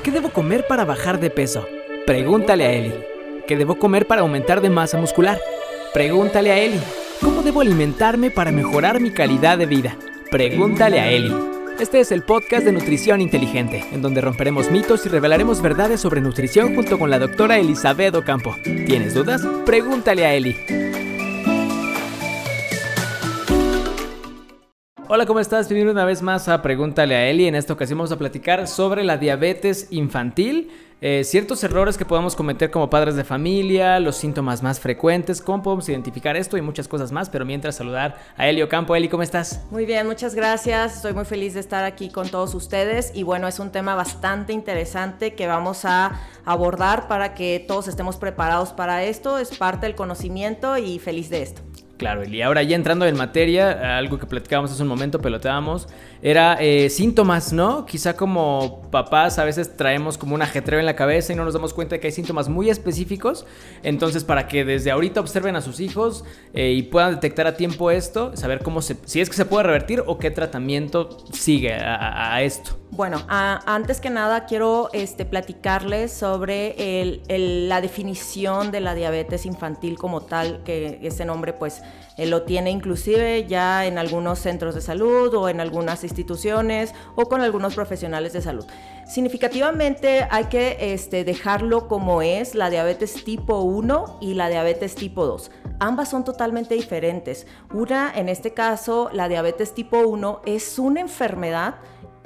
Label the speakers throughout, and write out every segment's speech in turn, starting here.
Speaker 1: ¿Qué debo comer para bajar de peso? Pregúntale a Eli. ¿Qué debo comer para aumentar de masa muscular? Pregúntale a Eli. ¿Cómo debo alimentarme para mejorar mi calidad de vida? Pregúntale a Eli. Este es el podcast de Nutrición Inteligente, en donde romperemos mitos y revelaremos verdades sobre nutrición junto con la doctora Elizabeth Ocampo. ¿Tienes dudas? Pregúntale a Eli. Hola, ¿cómo estás? Bienvenido una vez más a Pregúntale a Eli. En esta ocasión vamos a platicar sobre la diabetes infantil, ciertos errores que podemos cometer como padres de familia, los síntomas más frecuentes, cómo podemos identificar esto y muchas cosas más. Pero mientras, saludar a Eli Ocampo. Eli, ¿cómo estás?
Speaker 2: Muy bien, muchas gracias. Estoy muy feliz de estar aquí con todos ustedes y bueno, es un tema bastante interesante que vamos a abordar para que todos estemos preparados para esto. Es parte del conocimiento y feliz de esto.
Speaker 1: Claro, Eli. Ahora ya entrando en materia, algo que platicábamos hace un momento, peloteábamos, era síntomas, ¿no? Quizá como papás a veces traemos como un ajetreo en la cabeza y no nos damos cuenta de que hay síntomas muy específicos. Entonces, para que desde ahorita observen a sus hijos y puedan detectar a tiempo esto, saber si es que se puede revertir o qué tratamiento sigue a esto.
Speaker 2: Bueno, antes que nada quiero platicarles sobre la definición de la diabetes infantil como tal, que ese nombre pues lo tiene inclusive ya en algunos centros de salud o en algunas instituciones o con algunos profesionales de salud. Significativamente hay que dejarlo como es la diabetes tipo 1 y la diabetes tipo 2. Ambas son totalmente diferentes. Una, en este caso, la diabetes tipo 1 es una enfermedad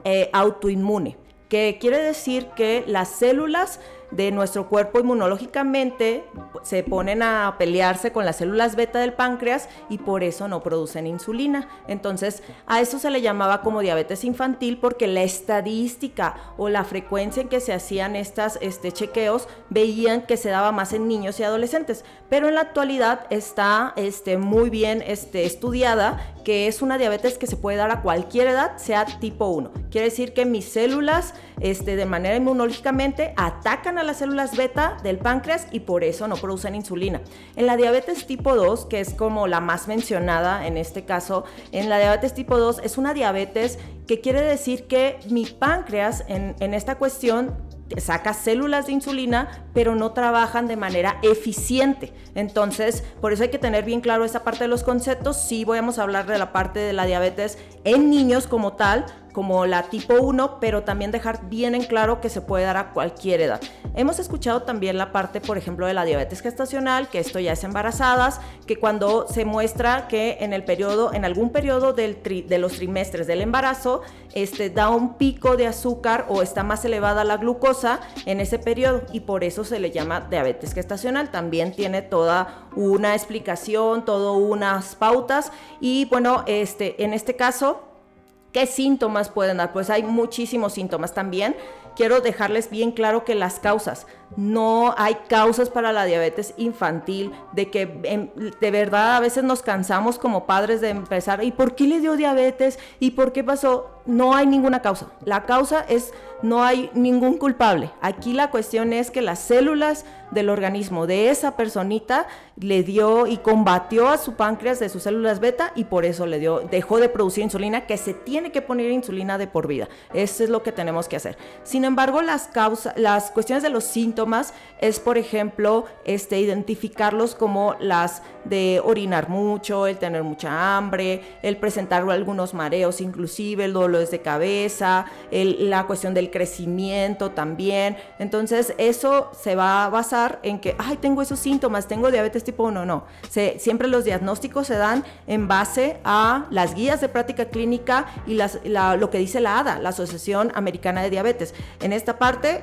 Speaker 2: autoinmune, que quiere decir que las células de nuestro cuerpo inmunológicamente se ponen a pelearse con las células beta del páncreas y por eso no producen insulina. Entonces a eso se le llamaba como diabetes infantil porque la estadística o la frecuencia en que se hacían estas chequeos veían que se daba más en niños y adolescentes, pero en la actualidad está muy bien estudiada que es una diabetes que se puede dar a cualquier edad, sea tipo 1. Quiere decir que mis células de manera inmunológicamente atacan a las células beta del páncreas y por eso no producen insulina. En la diabetes tipo 2, que es como la más mencionada en este caso, en la diabetes tipo 2 es una diabetes que quiere decir que mi páncreas en esta cuestión saca células de insulina, pero no trabajan de manera eficiente. Entonces, por eso hay que tener bien claro esa parte de los conceptos. Sí, vamos a hablar de la parte de la diabetes en niños como tal, como la tipo 1, pero también dejar bien en claro que se puede dar a cualquier edad. Hemos escuchado también la parte, por ejemplo, de la diabetes gestacional, que esto ya es embarazadas, que cuando se muestra que en algún periodo de los trimestres del embarazo, da un pico de azúcar o está más elevada la glucosa en ese periodo y por eso se le llama diabetes gestacional. También tiene toda una explicación, todas unas pautas y bueno, en este caso, ¿qué síntomas pueden dar? Pues hay muchísimos síntomas también. Quiero dejarles bien claro que las causas, no hay causas para la diabetes infantil, de que de verdad a veces nos cansamos como padres de empezar, ¿y por qué le dio diabetes? ¿Y por qué pasó? No hay ninguna causa. La causa es, no hay ningún culpable. Aquí la cuestión es que las células del organismo de esa personita le dio y combatió a su páncreas de sus células beta y por eso dejó de producir insulina, que se tiene que poner insulina de por vida. Eso es lo que tenemos que hacer. Sin embargo, las cuestiones de los síntomas es, por ejemplo, identificarlos como las de orinar mucho, el tener mucha hambre, el presentar algunos mareos, inclusive el dolor de cabeza, la cuestión del crecimiento también. Entonces, eso se va a basar en que, tengo esos síntomas, tengo diabetes tipo 1, no. Siempre los diagnósticos se dan en base a las guías de práctica clínica y lo que dice la ADA, la Asociación Americana de Diabetes. En esta parte,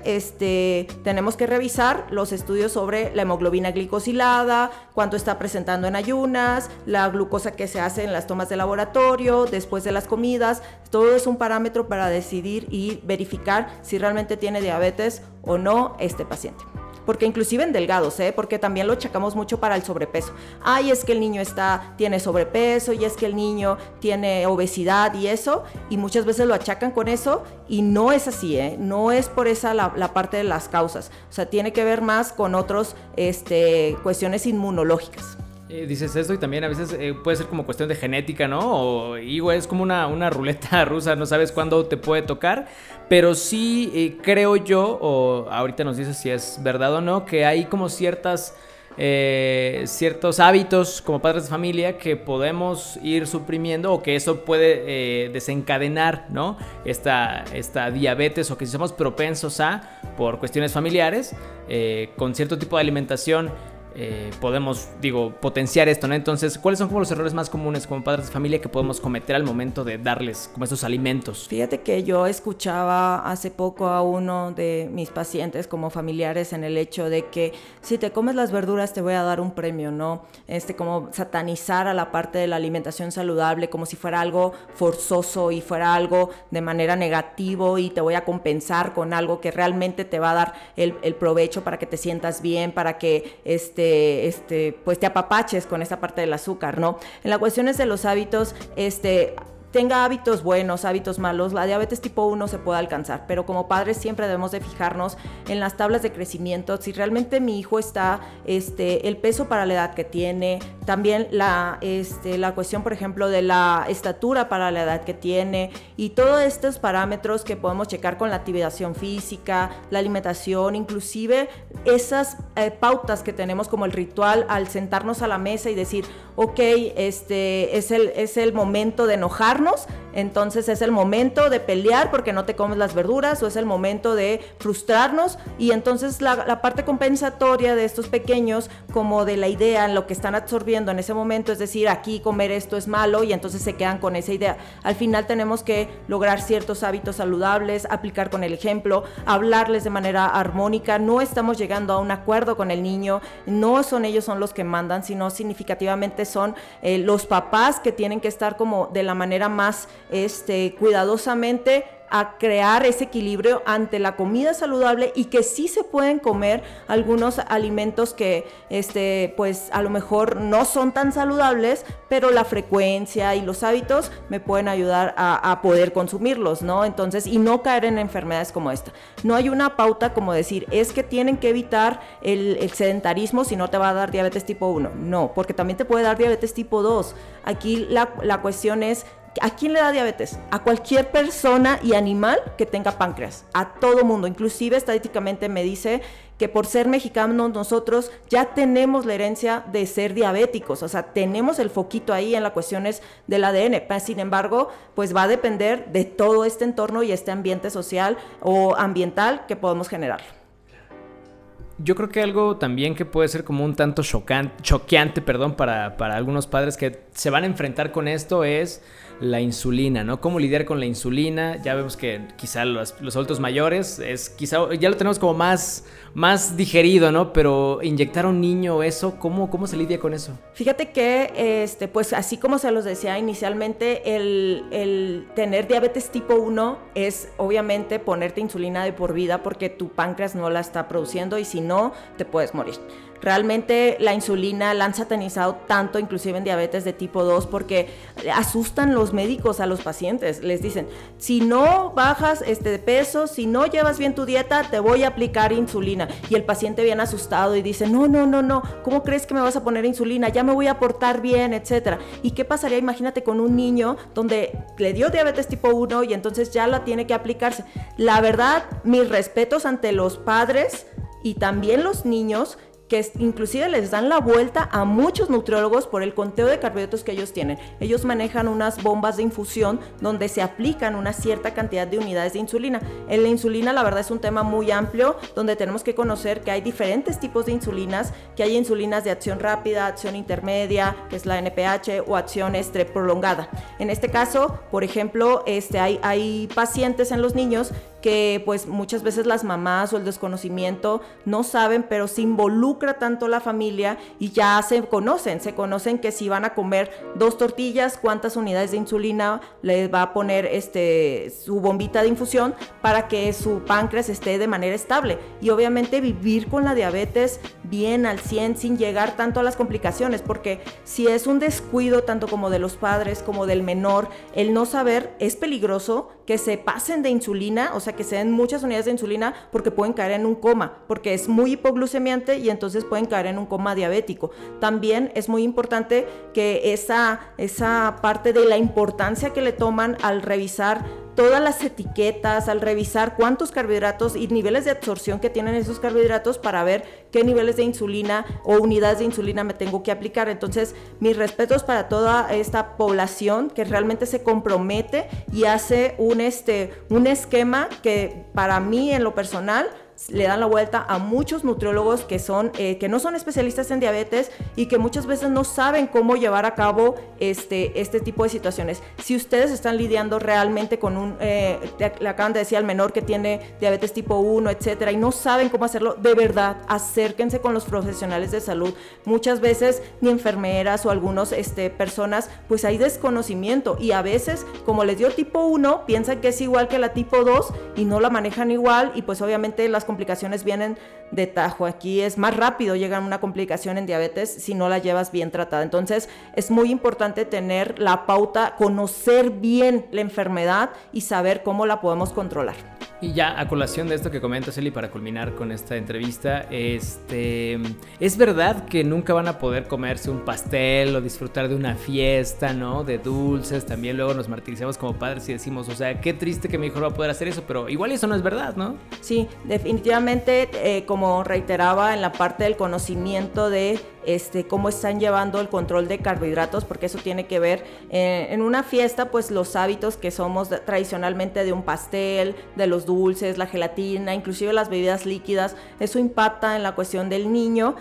Speaker 2: tenemos que revisar los estudios sobre la hemoglobina glicosilada, cuánto está presentando en ayunas, la glucosa que se hace en las tomas de laboratorio, después de las comidas. Todo es un parámetro para decidir y verificar si realmente tiene diabetes o no este paciente. Porque inclusive en delgados, porque también lo achacamos mucho para el sobrepeso. Es que el niño tiene sobrepeso y es que el niño tiene obesidad y eso, y muchas veces lo achacan con eso y no es así, no es por esa la parte de las causas. O sea, tiene que ver más con otros cuestiones inmunológicas.
Speaker 1: dices esto y también a veces puede ser como cuestión de genética, ¿no? O igual es como una ruleta rusa, no sabes cuándo te puede tocar, pero sí creo yo, o ahorita nos dices si es verdad o no, que hay como ciertos hábitos como padres de familia que podemos ir suprimiendo o que eso puede desencadenar, ¿no? Esta diabetes, o que si somos propensos por cuestiones familiares, con cierto tipo de alimentación podemos, potenciar esto, ¿no? Entonces, ¿cuáles son como los errores más comunes como padres de familia que podemos cometer al momento de darles como estos alimentos?
Speaker 2: Fíjate que yo escuchaba hace poco a uno de mis pacientes como familiares en el hecho de que si te comes las verduras te voy a dar un premio, ¿no? Como satanizar a la parte de la alimentación saludable como si fuera algo forzoso y fuera algo de manera negativo y te voy a compensar con algo que realmente te va a dar el provecho para que te sientas bien, para que pues te apapaches con esa parte del azúcar, ¿no? En las cuestiones de los hábitos, tenga hábitos buenos, hábitos malos, la diabetes tipo 1 se puede alcanzar, pero como padres siempre debemos de fijarnos en las tablas de crecimiento, si realmente mi hijo está, el peso para la edad que tiene, también la cuestión, por ejemplo, de la estatura para la edad que tiene, y todos estos parámetros que podemos checar con la actividad física, la alimentación, inclusive esas pautas que tenemos como el ritual al sentarnos a la mesa y decir, ok, es el momento de enojarnos, entonces es el momento de pelear porque no te comes las verduras, o es el momento de frustrarnos, y entonces la parte compensatoria de estos pequeños, como de la idea en lo que están absorbiendo en ese momento, es decir, aquí comer esto es malo, y entonces se quedan con esa idea. Al final tenemos que lograr ciertos hábitos saludables, aplicar con el ejemplo, hablarles de manera armónica, no estamos llegando a un acuerdo con el niño, no son ellos los que mandan, sino significativamente son los papás que tienen que estar como de la manera más cuidadosamente a crear ese equilibrio ante la comida saludable, y que sí se pueden comer algunos alimentos que pues a lo mejor no son tan saludables, pero la frecuencia y los hábitos me pueden ayudar a poder consumirlos, ¿no? Entonces, y no caer en enfermedades como esta. No hay una pauta como decir, es que tienen que evitar el sedentarismo si no te va a dar diabetes tipo 1. No, porque también te puede dar diabetes tipo 2. Aquí la cuestión es, ¿a quién le da diabetes? A cualquier persona y animal que tenga páncreas, a todo mundo. Inclusive estadísticamente me dice que por ser mexicanos nosotros ya tenemos la herencia de ser diabéticos, o sea, tenemos el foquito ahí en las cuestiones del ADN. Sin embargo, pues va a depender de todo este entorno y este ambiente social o ambiental que podemos generar.
Speaker 1: Yo creo que algo también que puede ser como un tanto choqueante, para algunos padres que se van a enfrentar con esto es la insulina, ¿no? Cómo lidiar con la insulina. Ya vemos que quizá los adultos mayores quizá ya lo tenemos como más digerido, ¿no? Pero inyectar a un niño eso, ¿cómo se lidia con eso?
Speaker 2: Fíjate que pues así como se los decía inicialmente, el tener diabetes tipo 1 es obviamente ponerte insulina de por vida, porque tu páncreas no la está produciendo, y si no, te puedes morir. Realmente la insulina la han satanizado tanto, inclusive en diabetes de tipo 2, porque asustan los médicos a los pacientes. Les dicen, si no bajas de peso, si no llevas bien tu dieta, te voy a aplicar insulina. Y el paciente viene asustado y dice, no, ¿cómo crees que me vas a poner insulina? Ya me voy a portar bien, etcétera. ¿Y qué pasaría? Imagínate con un niño donde le dio diabetes tipo 1 y entonces ya la tiene que aplicarse. La verdad, mis respetos ante los padres y también los niños, que inclusive les dan la vuelta a muchos nutriólogos por el conteo de carbohidratos que ellos tienen. Ellos manejan unas bombas de infusión donde se aplican una cierta cantidad de unidades de insulina. En la insulina, la verdad, es un tema muy amplio donde tenemos que conocer que hay diferentes tipos de insulinas, que hay insulinas de acción rápida, acción intermedia, que es la NPH, o acción prolongada. En este caso, por ejemplo, hay pacientes en los niños que pues muchas veces las mamás o el desconocimiento no saben, pero se involucra tanto la familia y ya se conocen que si van a comer 2 tortillas, cuántas unidades de insulina les va a poner su bombita de infusión para que su páncreas esté de manera estable, y obviamente vivir con la diabetes bien al 100 sin llegar tanto a las complicaciones, porque si es un descuido tanto como de los padres como del menor, el no saber, es peligroso que se pasen de insulina, o sea sea, que se den muchas unidades de insulina porque pueden caer en un coma, porque es muy hipoglucemiante y entonces pueden caer en un coma diabético. También es muy importante que esa parte de la importancia que le toman al revisar todas las etiquetas, al revisar cuántos carbohidratos y niveles de absorción que tienen esos carbohidratos para ver qué niveles de insulina o unidades de insulina me tengo que aplicar. Entonces, mis respetos para toda esta población que realmente se compromete y hace un esquema que para mí en lo personal le dan la vuelta a muchos nutriólogos que no son especialistas en diabetes y que muchas veces no saben cómo llevar a cabo este tipo de situaciones. Si ustedes están lidiando realmente con le acaban de decir al menor que tiene diabetes tipo 1, etcétera, y no saben cómo hacerlo, de verdad, acérquense con los profesionales de salud. Muchas veces ni enfermeras o algunas personas, pues hay desconocimiento y a veces, como les dio tipo 1, piensan que es igual que la tipo 2 y no la manejan igual y pues obviamente las complicaciones vienen de tajo. Aquí es más rápido llegar a una complicación en diabetes si no la llevas bien tratada. Entonces es muy importante tener la pauta, conocer bien la enfermedad y saber cómo la podemos controlar.
Speaker 1: Y ya a colación de esto que comentas, Eli, para culminar con esta entrevista, ¿es verdad que nunca van a poder comerse un pastel o disfrutar de una fiesta, ¿no? De dulces. También luego nos martirizamos como padres y decimos, o sea, qué triste que mi hijo no va a poder hacer eso, pero igual eso no es verdad, ¿no?
Speaker 2: Sí, definitivamente, como reiteraba en la parte del conocimiento de cómo están llevando el control de carbohidratos, porque eso tiene que ver en una fiesta, pues los hábitos que somos tradicionalmente de un pastel, de los dulces, la gelatina, inclusive las bebidas líquidas, eso impacta en la cuestión del niño,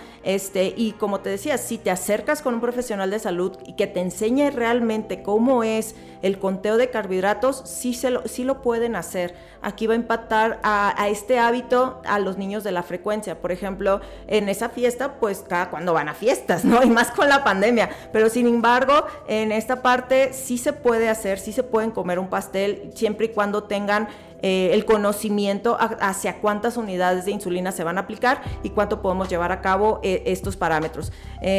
Speaker 2: y como te decía, si te acercas con un profesional de salud y que te enseñe realmente cómo es el conteo de carbohidratos, sí lo pueden hacer. Aquí va a impactar a este hábito a los niños de la frecuencia. Por ejemplo, en esa fiesta, pues cada cuando van a fiestas, ¿no? Y más con la pandemia. Pero sin embargo, en esta parte sí se puede hacer, sí se pueden comer un pastel, siempre y cuando tengan el conocimiento hacia cuántas unidades de insulina se van a aplicar y cuánto podemos llevar a cabo estos parámetros.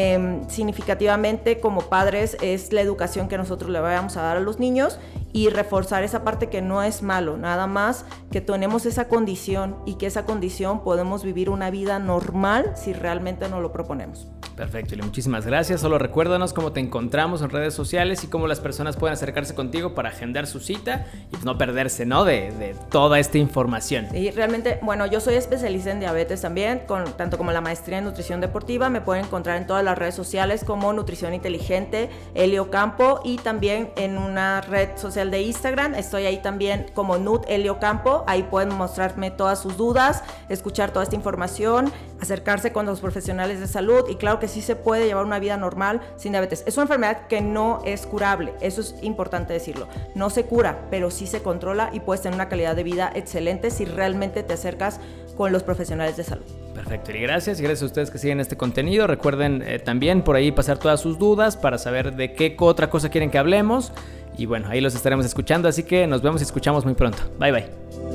Speaker 2: Significativamente, como padres, es la educación que nosotros le vamos a dar a los niños y reforzar esa parte que no es malo, nada más que tenemos esa condición y que esa condición podemos vivir una vida normal si realmente nos lo proponemos.
Speaker 1: Perfecto, Eli, muchísimas gracias. Solo recuérdanos cómo te encontramos en redes sociales y cómo las personas pueden acercarse contigo para agendar su cita y pues no perderse, ¿no? de toda esta información.
Speaker 2: Y realmente, bueno, yo soy especialista en diabetes también, tanto como la maestría en nutrición deportiva. Me pueden encontrar en todas las redes sociales como Nutrición Inteligente, Eli Ocampo, y también en una red social de Instagram. Estoy ahí también como Nut Eli Ocampo. Ahí pueden mostrarme todas sus dudas, escuchar toda esta información, acercarse con los profesionales de salud y claro que sí se puede llevar una vida normal sin diabetes. Es una enfermedad que no es curable, eso es importante decirlo. No se cura, pero sí se controla y puedes tener una calidad de vida excelente si realmente te acercas con los profesionales de salud.
Speaker 1: Perfecto, y gracias a ustedes que siguen este contenido. Recuerden también por ahí pasar todas sus dudas para saber de qué otra cosa quieren que hablemos. Y bueno, ahí los estaremos escuchando, así que nos vemos y escuchamos muy pronto. Bye bye.